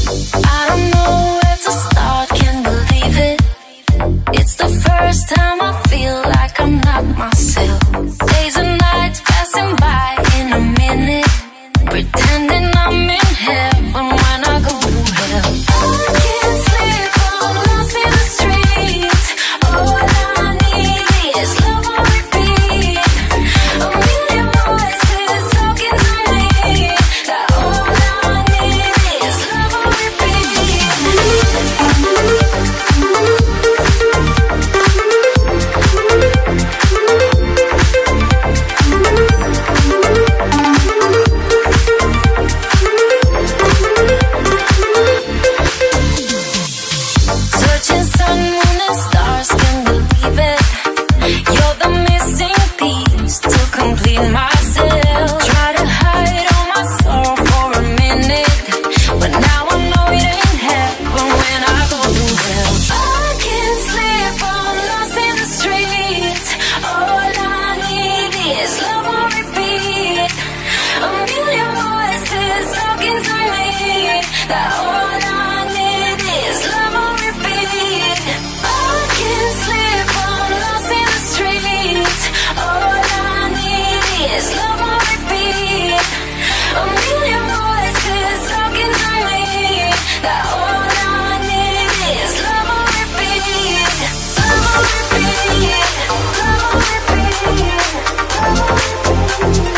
I don't know where to start, can't believe it. It's the first time I feel like I'm not myself. Days and nights passing by in a minute, pretending I'm in heaven when I go to hell. I can't sleep, I'm lost in the streets. All I need is love on repeat. A million voices talking to me. That all I need is love on repeat. Searching sun, moon and stars, can't believe it. You're the missing piece to complete myself. Try to hide all my sorrow for a minute, but now I know it ain't heaven when I go to hell. I can't sleep, I'm lost in the streets. All I need is love on repeat. A million voices talking to me. That all I need is love on repeat. I can't sleep, I'm lost in the streets. All I need is love on repeat. A million voices talking to me. That all I need is love on repeat. Love on repeat. Love on repeat. Love on repeat.